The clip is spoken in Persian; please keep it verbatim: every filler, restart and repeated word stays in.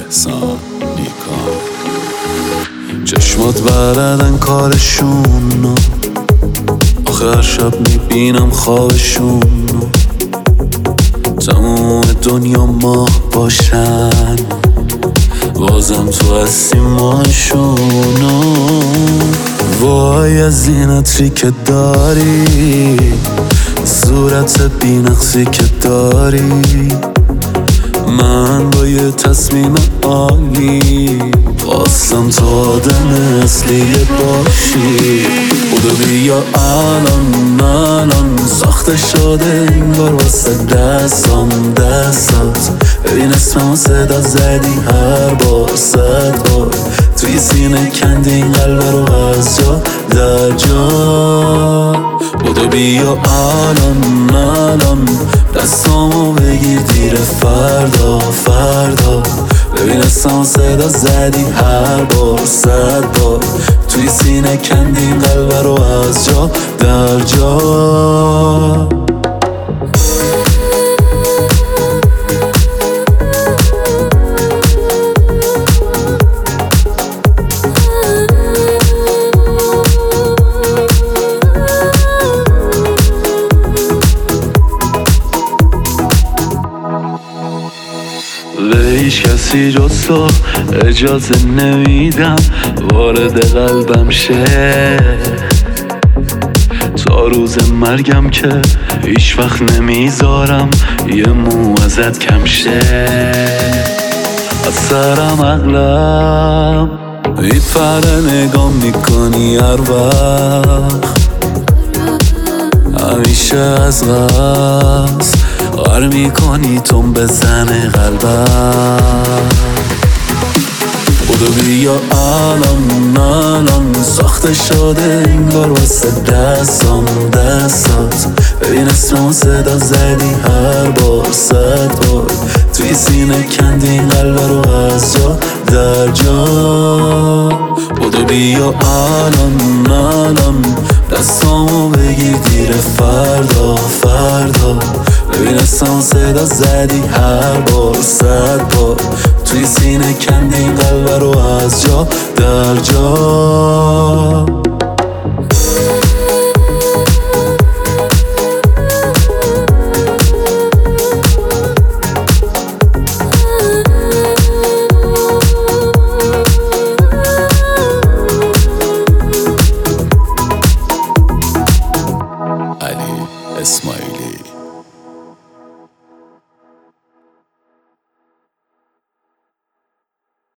احسان نیکان. چشمات بلدن کارشونو، آخر شب میبینم خوابشونو. تموم دنیا ماه باشن، بازم تو هستی ماشونو. وای از این عطری که داری، صورت بینقصی که داری. من با یه تصمیم عالی خواستم تو آدم اصلی باشی. بودو بیا الان الان ساخته شده انگار واسه دستام دستات. ببین اسممو صدا زدی هر بار صد بار، توی سینه کندی این قلب رو از جا در جا. بودو بیا الان الان دستامو بگیر دیر فردا فردا. ببین اسممو صدا زدی هر بار صد بار، توی سینه کندی این قلب رو از جا در جا. به هیچ کسی جز تو اجازه نمیدم وارد قلبم شه. تا روز مرگم که هیچ وقت نمیذارم یه مو ازت کم شه. از سرم عقلم میپره نگاه میکنی هر وقت، همیشه از قصد غر میکنی تون بزنه قلبم. بودو بیا الان الان ساخته شده انگار واسه دستام دستات. ببین اسممو صدا زدی هر بار صد بار، توی سینه کندی این قلب رو از جا در جا. بودو بیا الان الان دستامو بگیر دیر فردا فردا. ببین اسممو صدا زدی هر بار صد بار، توی سینه کندی این قلب رو از جا در جا.